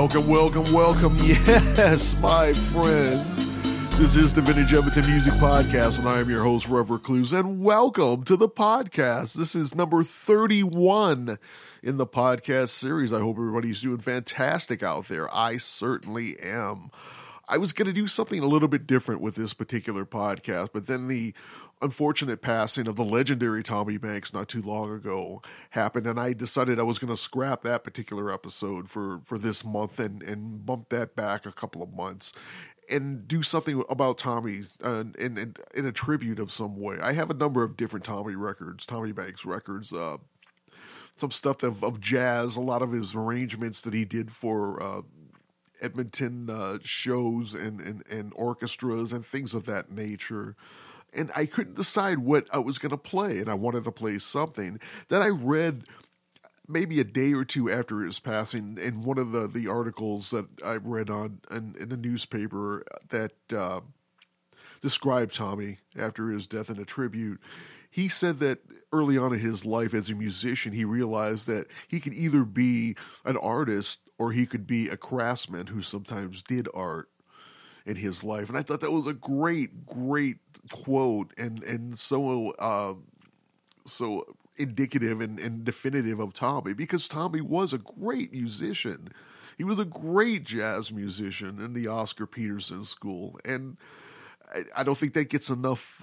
Welcome. Yes, my friends. This is the Vintage Edmonton Music Podcast, and I am your host, Rev Recluse, and welcome to the podcast. This is number 31 in the podcast series. I hope everybody's doing fantastic out there. I certainly am. I was going to do something a little bit different with this particular podcast, but then the unfortunate passing of the legendary Tommy Banks not too long ago happened, and I decided I was going to scrap that particular episode for this month and bump that back a couple of months and do something about Tommy in a tribute of some way. I have a number of different Tommy Banks records, some stuff of jazz, a lot of his arrangements that he did for Edmonton shows and orchestras and things of that nature. And I couldn't decide what I was going to play, and I wanted to play something that I read maybe a day or two after his passing in one of the articles that I read in the newspaper that described Tommy after his death in a tribute. He said that early on in his life as a musician, he realized that he could either be an artist or he could be a craftsman who sometimes did art in his life. And I thought that was a great quote and so indicative and definitive of Tommy, because Tommy was a great musician. He was a great jazz musician in the Oscar Peterson School. And I don't think that gets enough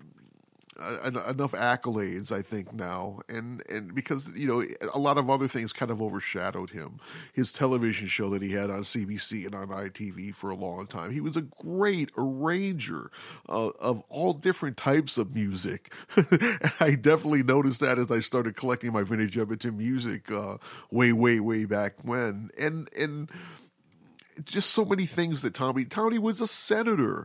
accolades, I think, now, and because, you know, a lot of other things kind of overshadowed him. His television show that he had on CBC and on ITV for a long time. He was a great arranger of all different types of music. And I definitely noticed that as I started collecting my vintage Edmonton music way back when, and just so many things that Tommy was a senator.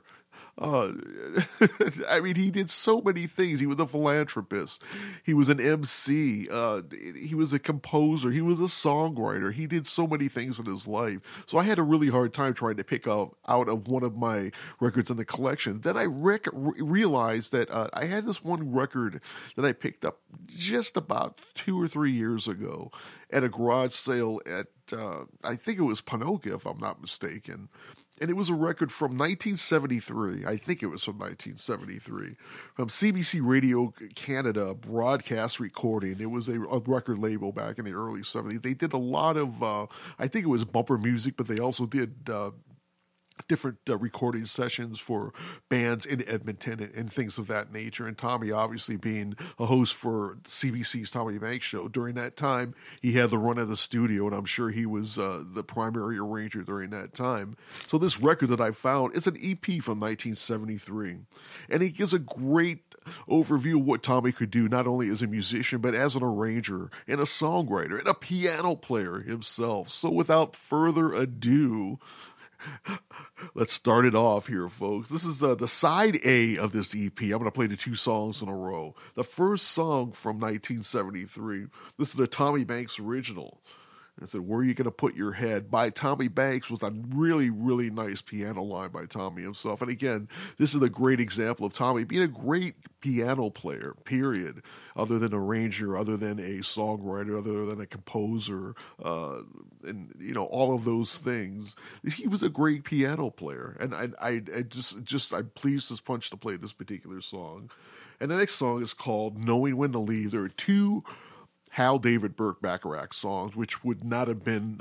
I mean, he did so many things. He was a philanthropist. He was an MC. He was a composer. He was a songwriter. He did so many things in his life. So I had a really hard time trying to pick out of one of my records in the collection. Then I realized that I had this one record that I picked up just about 2 or 3 years ago at a garage sale at, I think it was Ponoka, if I'm not mistaken. And it was a record from 1973. I think it was from 1973. From CBC Radio Canada broadcast recording. It was a record label back in the early 70s. They did a lot of, I think it was bumper music, but they also did different recording sessions for bands in Edmonton and things of that nature. And Tommy, obviously being a host for CBC's Tommy Banks show, during that time, he had the run of the studio, and I'm sure he was the primary arranger during that time. So this record that I found, it's an EP from 1973, and it gives a great overview of what Tommy could do, not only as a musician, but as an arranger and a songwriter and a piano player himself. So without further ado, let's start it off here, folks. This is the side A of this EP. I'm going to play the 2 songs in a row. The first song from 1973, this is the Tommy Banks original. It said, "Where Are You Gonna Put Your Head?" by Tommy Banks, with a really nice piano line by Tommy himself. And again, this is a great example of Tommy being a great piano player, period, other than arranger, other than a songwriter, other than a composer, and, you know, all of those things. He was a great piano player. And I'm pleased as punch to play this particular song. And the next song is called "Knowing When to Leave." There are 2 Hal David Burke Bacharach songs, which would not have been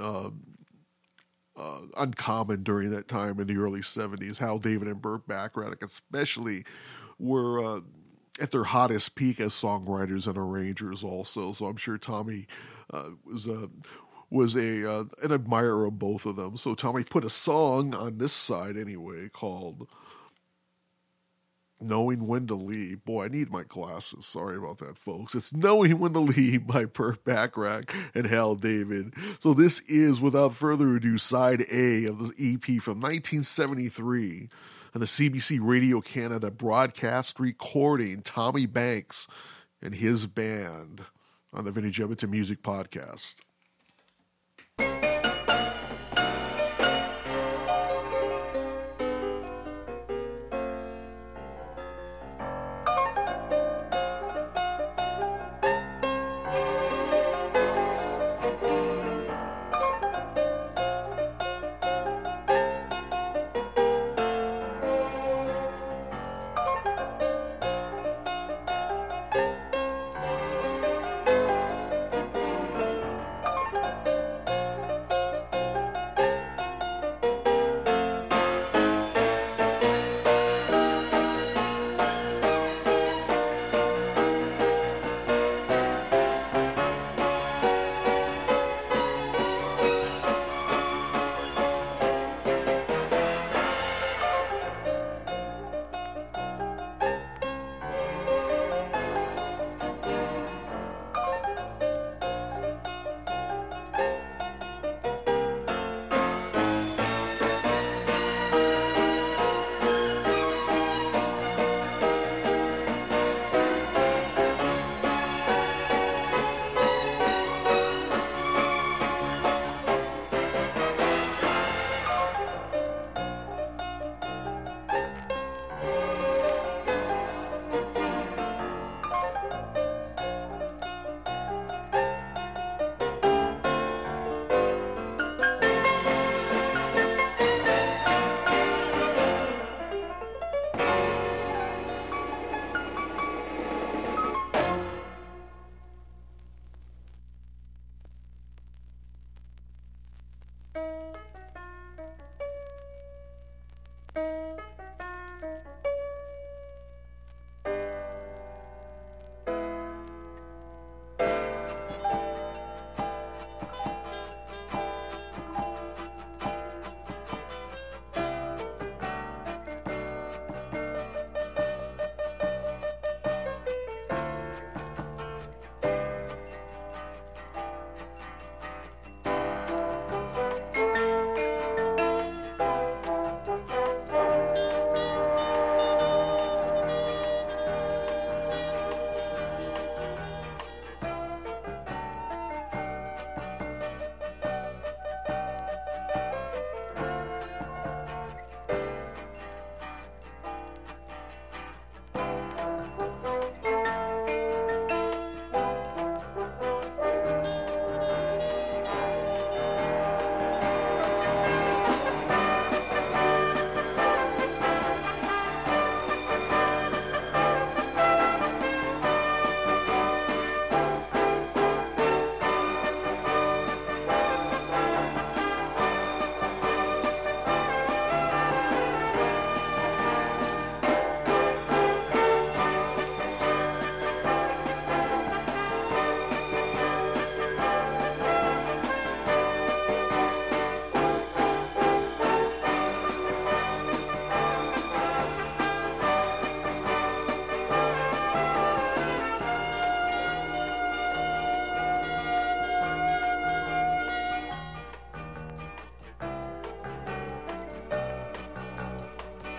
uncommon during that time in the early 70s. Hal David and Burke Bacharach especially were at their hottest peak as songwriters and arrangers also. So I'm sure Tommy was an admirer of both of them. So Tommy put a song on this side anyway called "Knowing When to Leave." Boy, I need my glasses. Sorry about that, folks. It's "Knowing When to Leave" by Burke Bacharach and Hal David. So this is, without further ado, side A of this EP from 1973 and the CBC Radio Canada broadcast recording, Tommy Banks and his band, on the Vintage Edmonton Music Podcast.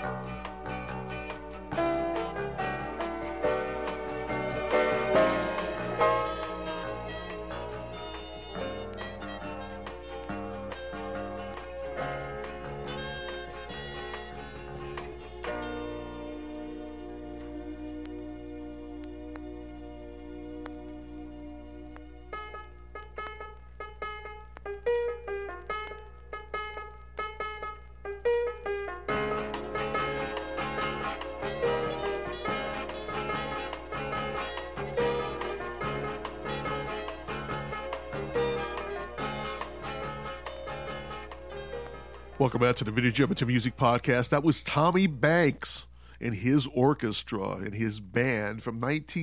Welcome back to the Vintage Edmonton Music Podcast. That was Tommy Banks and his orchestra and his band from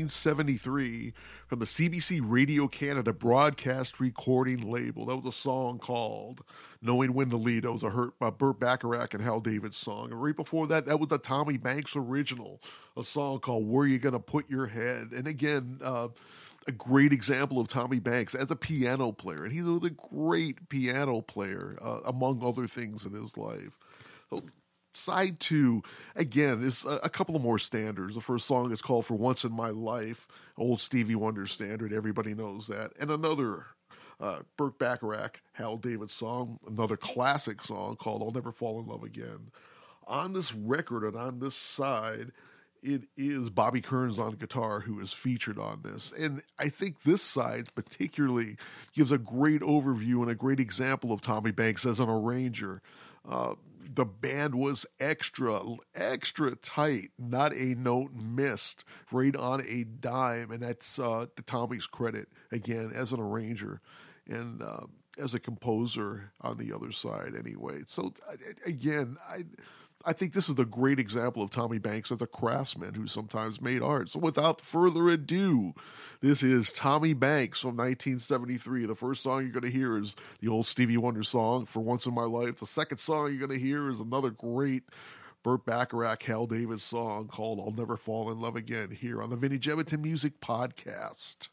1973 from the CBC Radio Canada broadcast recording label. That was a song called Knowing When to Lead. That was a Burt Bacharach and Hal David song. And right before that, that was a Tommy Banks original, a song called Where You Gonna Put Your Head. And again, a great example of Tommy Banks as a piano player. And he's a great piano player, among other things in his life. So, side two, again, is a couple of more standards. The first song is called For Once in My Life, old Stevie Wonder standard. Everybody knows that. And another Burt Bacharach, Hal David song, another classic song called I'll Never Fall in Love Again. On this record and on this side, it is Bobby Kearns on guitar who is featured on this. And I think this side particularly gives a great overview and a great example of Tommy Banks as an arranger. The band was extra tight, not a note missed, right on a dime. And that's to Tommy's credit, again, as an arranger and as a composer on the other side anyway. So, again, I think this is a great example of Tommy Banks as a craftsman who sometimes made art. So without further ado, this is Tommy Banks from 1973. The first song you're going to hear is the old Stevie Wonder song, For Once in My Life. The second song you're going to hear is another great Burt Bacharach, Hal Davis song called I'll Never Fall in Love Again here on the Vintage Edmonton Music Podcast.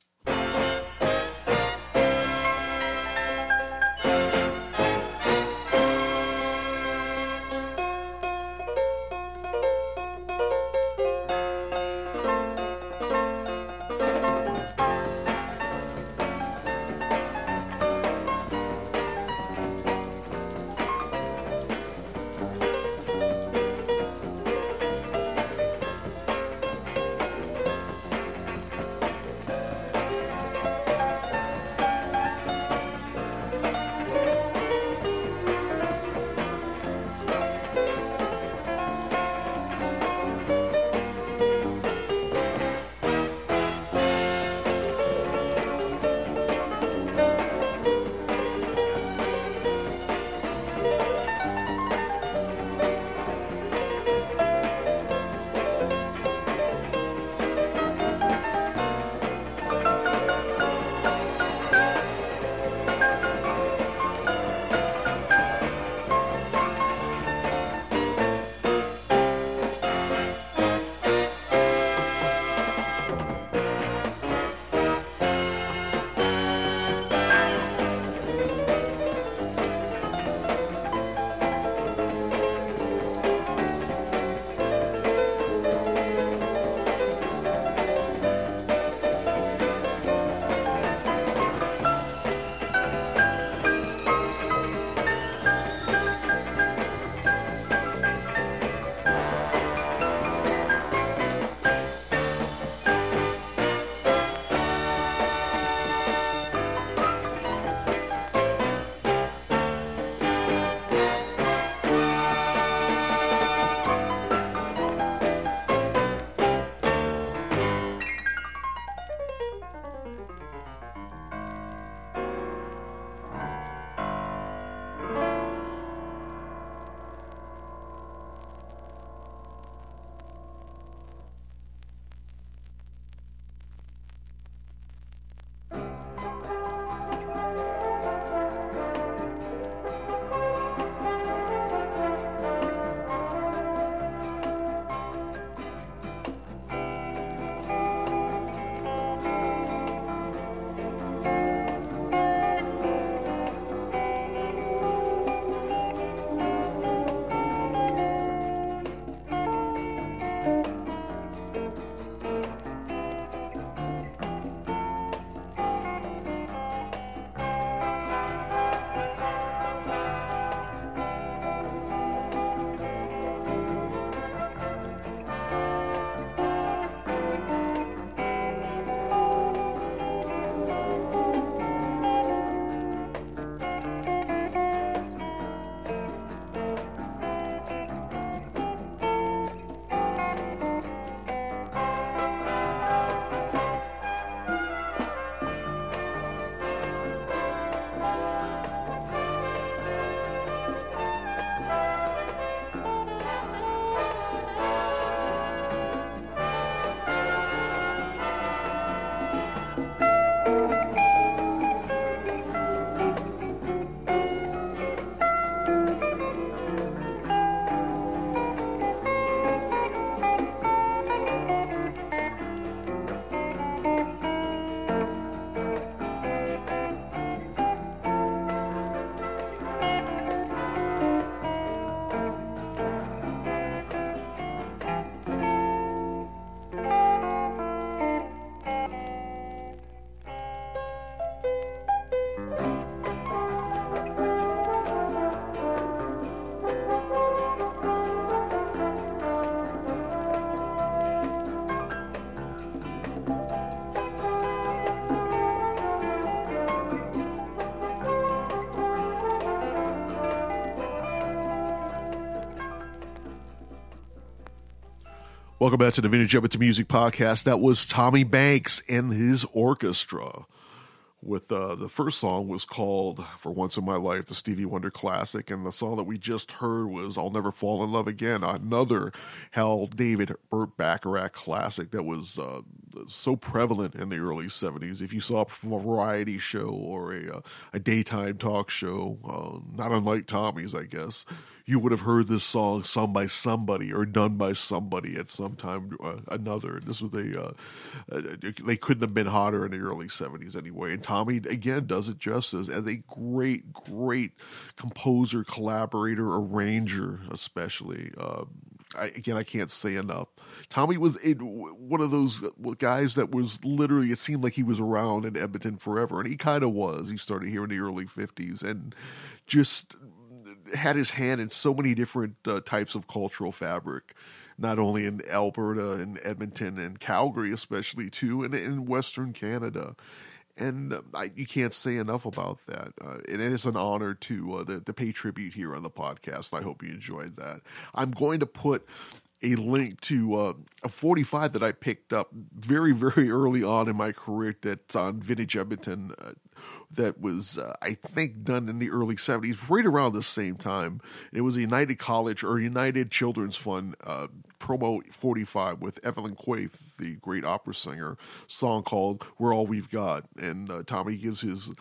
Welcome back to the Vintage Edmonton Music Podcast. That was Tommy Banks and his orchestra. With the first song was called For Once in My Life, the Stevie Wonder classic, and the song that we just heard was I'll Never Fall in Love Again, another Hal David Burt Bacharach classic that was so prevalent in the early 70s. If you saw a variety show or a daytime talk show, not unlike Tommy's, I guess, you would have heard this song sung by somebody or done by somebody at some time or another. This was they couldn't have been hotter in the early 70s anyway. And Tommy, again, does it justice as a great, great composer, collaborator, arranger, especially. I can't say enough. Tommy was one of those guys that was literally, it seemed like he was around in Edmonton forever, and he kind of was. He started here in the early 50s and just had his hand in so many different types of cultural fabric, not only in Alberta and Edmonton and Calgary especially too, and in Western Canada. And you can't say enough about that. And it is an honor to pay tribute here on the podcast. I hope you enjoyed that. I'm going to put a link to a 45 that I picked up very, very early on in my career that's on Vintage Edmonton that was, I think, done in the early 70s, right around the same time. It was a United College or United Children's Fund promo 45 with Evelyn Quaife, the great opera singer, song called We're All We've Got. And Tommy gives his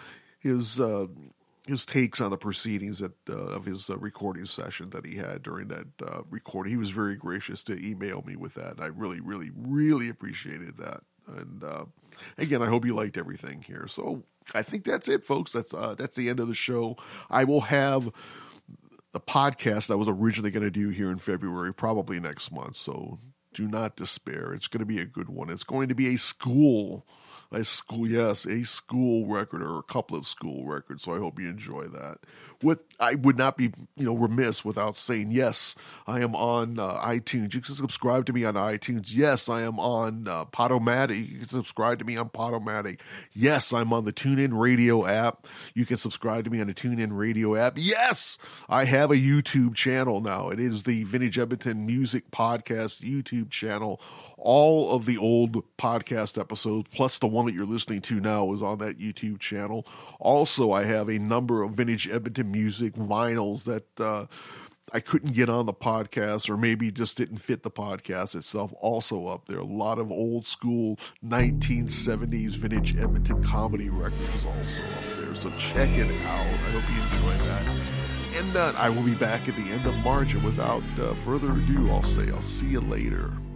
takes on the proceedings of his recording session that he had during that recording. He was very gracious to email me with that. And I really, really, really appreciated that. And again, I hope you liked everything here. So I think that's it, folks. That's the end of the show. I will have the podcast I was originally going to do here in February, probably next month. So do not despair. It's going to be a good one. It's going to be a school record or a couple of school records. So I hope you enjoy that. I would not be, remiss without saying, yes, I am on iTunes. You can subscribe to me on iTunes. Yes, I am on Podomatic. You can subscribe to me on Podomatic. Yes, I'm on the TuneIn Radio app. You can subscribe to me on the TuneIn Radio app. Yes, I have a YouTube channel now. It is the Vintage Edmonton Music Podcast YouTube channel. All of the old podcast episodes, plus the one that you're listening to now, is on that YouTube channel. Also, I have a number of Vintage Edmonton Music vinyls that I couldn't get on the podcast or maybe just didn't fit the podcast itself, also up there. A lot of old school 1970s Vintage Edmonton comedy records also up there. So check it out. I hope you enjoy that. And I will be back at the end of March. And without further ado, I'll say I'll see you later.